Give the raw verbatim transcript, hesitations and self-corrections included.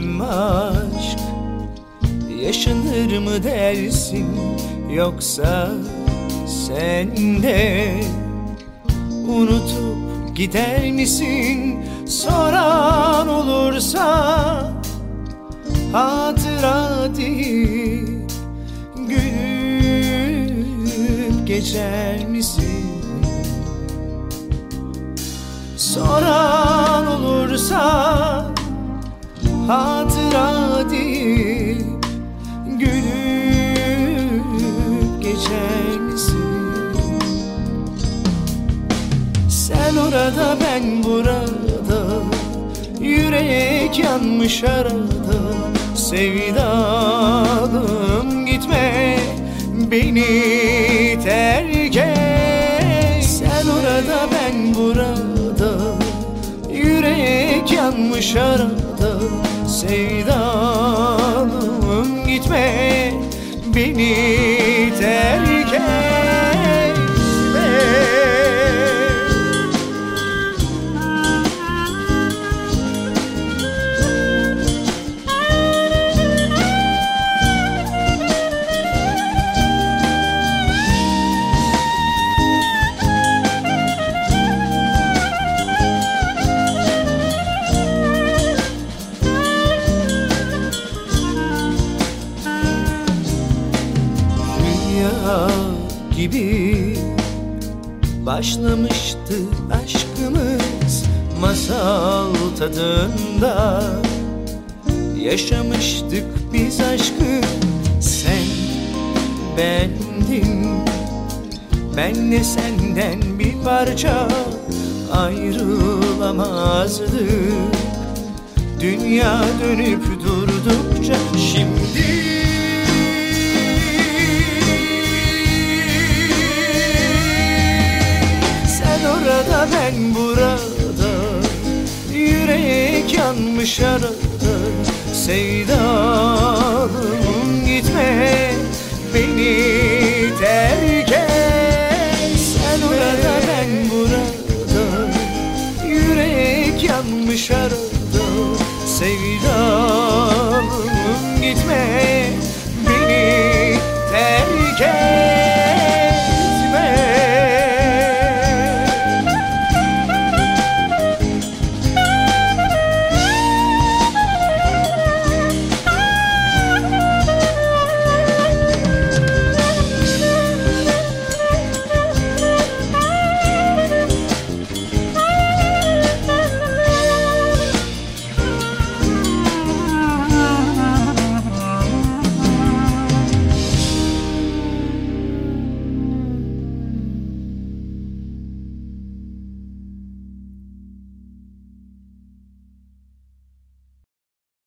bilmem aşk yaşanır mı dersin, yoksa sen de unutup gider misin? Soran olursa hatıra değil, gülüp geçer misin? Soran olursa hatıra değil, gülüp geçer misin? Sen orada, ben burada, yürek yanmış arada. Sevdalım gitme, beni terk et. Sen orada, ben burada, yürek yanmış arada. Sevdalım gitme, beni terk etme. Gibi başlamıştı aşkımız, masal tadında yaşamıştık biz aşkı. Sen bendin, ben de senden bir parça, ayrılamazdık. Dünya dönüp durdukça şimdi orada, ben burada, yürek yanmış arada. Sevdalım gitme, beni terk et. Sen orada, ben burada, yürek yanmış arada. Sevdalım gitme, beni terk et.